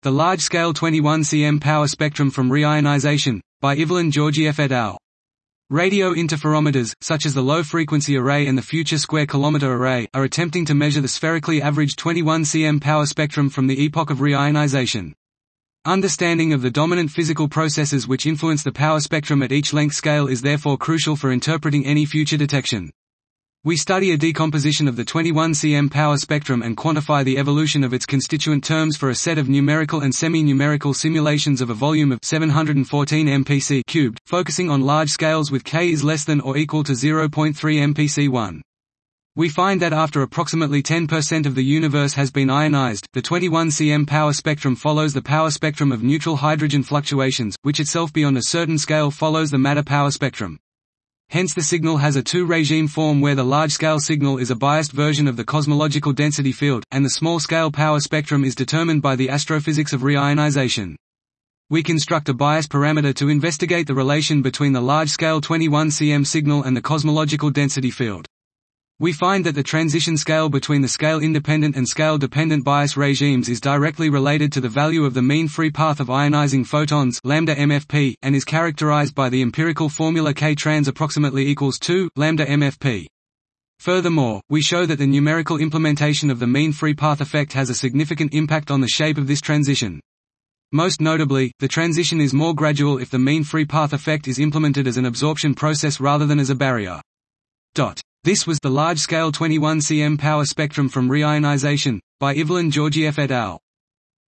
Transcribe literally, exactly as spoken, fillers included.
The large-scale twenty-one centimeter power spectrum from reionization, by Evelyn Georgiev et al. Radio interferometers, such as the low-frequency array and the future square-kilometer array, are attempting to measure the spherically averaged twenty-one centimeter power spectrum from the epoch of reionization. Understanding of the dominant physical processes which influence the power spectrum at each length scale is therefore crucial for interpreting any future detection. We study a decomposition of the twenty-one centimeter power spectrum and quantify the evolution of its constituent terms for a set of numerical and semi-numerical simulations of a volume of seven hundred fourteen M P C cubed, focusing on large scales with k is less than or equal to zero point three M P C one. We find that after approximately ten percent of the universe has been ionized, the twenty-one centimeter power spectrum follows the power spectrum of neutral hydrogen fluctuations, which itself beyond a certain scale follows the matter power spectrum. Hence the signal has a two-regime form where the large-scale signal is a biased version of the cosmological density field, and the small-scale power spectrum is determined by the astrophysics of reionization. We construct a bias parameter to investigate the relation between the large-scale twenty-one centimeter signal and the cosmological density field. We find that the transition scale between the scale-independent and scale-dependent bias regimes is directly related to the value of the mean free path of ionizing photons lambda M F P, and is characterized by the empirical formula K trans approximately equals two lambda M F P. Furthermore, we show that the numerical implementation of the mean free path effect has a significant impact on the shape of this transition. Most notably, the transition is more gradual if the mean free path effect is implemented as an absorption process rather than as a barrier. This was the large-scale twenty-one centimeter power spectrum from reionization, by Evelyn Georgiev et al.